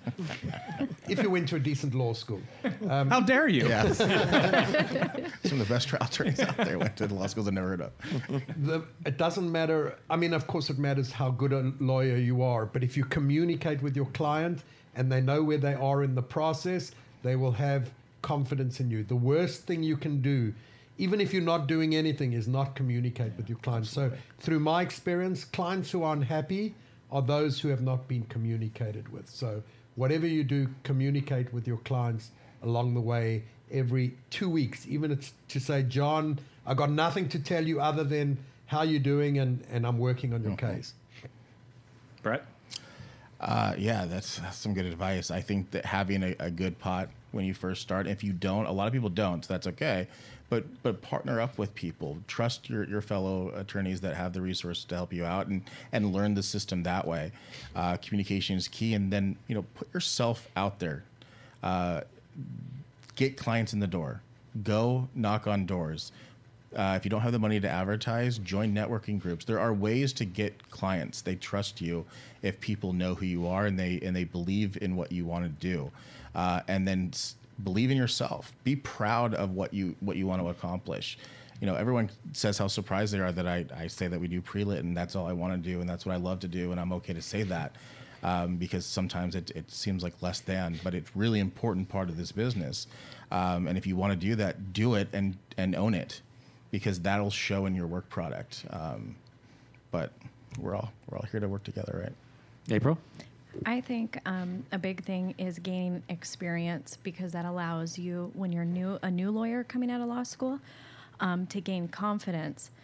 If you went to a decent law school. Um, How dare you? Yeah. Some of the best trial attorneys out there went to the law schools I've never heard of. the, it doesn't matter. I mean, of course, it matters how good a lawyer you are. But if you communicate with your client and they know where they are in the process, they will have confidence in you. The worst thing you can do, even if you're not doing anything, is not communicate with your clients. So through my experience, clients who are unhappy are those who have not been communicated with. So whatever you do, communicate with your clients along the way every two weeks. Even it's to say, John, I got nothing to tell you other than how you're doing, and, and I'm working on your case. Brett? Uh, yeah, that's, that's some good advice. I think that having a, a good pot when you first start, if you don't, a lot of people don't, so that's okay. But but partner up with people. Trust your, your fellow attorneys that have the resources to help you out, and, and learn the system that way. Uh, communication is key, and then you know put yourself out there. Uh, get clients in the door. Go knock on doors. Uh, if you don't have the money to advertise, join networking groups. There are ways to get clients. They trust you if people know who you are and they and they believe in what you want to do, uh, and then s- believe in yourself. Be proud of what you what you want to accomplish. You know, everyone says how surprised they are that I, I say that we do pre-lit and that's all I want to do and that's what I love to do, and I'm okay to say that um, because sometimes it, it seems like less than, but it's really important part of this business. Um, and if you want to do that, do it and and own it, because that'll show in your work product. Um, but we're all we're all here to work together, right? April? I think um, a big thing is gaining experience, because that allows you, when you're new, a new lawyer coming out of law school, um, to gain confidence.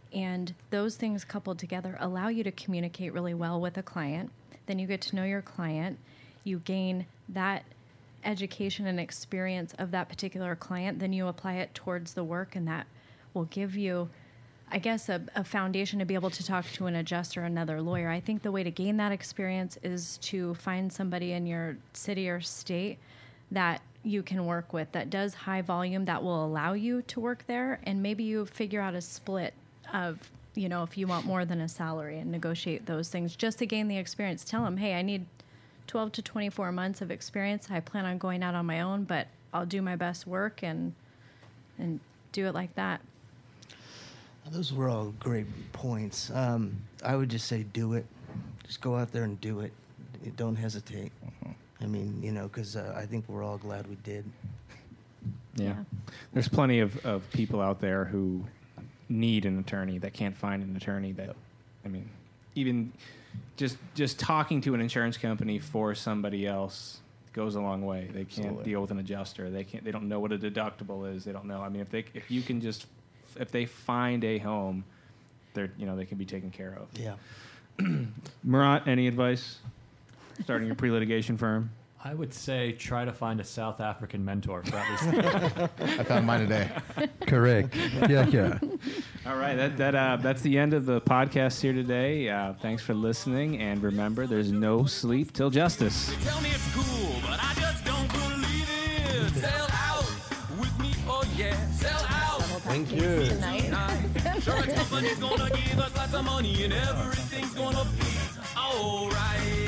And those things coupled together allow you to communicate really well with a client. Then you get to know your client. You gain that education and experience of that particular client. Then you apply it towards the work, and that will give you, I guess, a, a foundation to be able to talk to an adjuster or another lawyer. I think the way to gain that experience is to find somebody in your city or state that you can work with that does high volume, that will allow you to work there, and maybe you figure out a split of, you know, if you want more than a salary, and negotiate those things just to gain the experience. Tell them, hey, I need twelve to twenty-four months of experience. I plan on going out on my own, but I'll do my best work and and do it like that. Those were all great points. Um, I would just say do it. Just go out there and do it. Don't hesitate. Mm-hmm. I mean, you know, because uh, I think we're all glad we did. Yeah. Yeah. There's plenty of, of people out there who need an attorney that can't find an attorney that, I mean, even just just talking to an insurance company for somebody else goes a long way. They can't Absolutely. deal with an adjuster. They can't. They don't know what a deductible is. They don't know. I mean, if they if you can just if they find a home, they're you know they can be taken care of. Yeah. Murat, any advice? Starting your pre-litigation firm? I would say try to find a South African mentor for at least. I found mine today. Correct. Yeah, yeah. All right, that that uh, that's the end of the podcast here today. Uh, thanks for listening, and remember, there's no sleep till justice. They tell me it's cool, but I just don't believe it. Sell out with me, oh yeah, sell out. Thank you. Tonight. Sure, the company's gonna give us lots of money and everything's gonna be alright.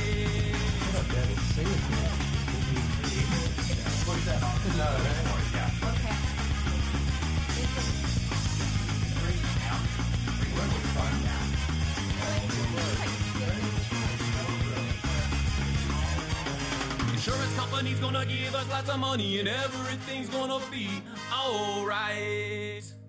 Insurance company's gonna give us lots of money and everything's gonna be alright.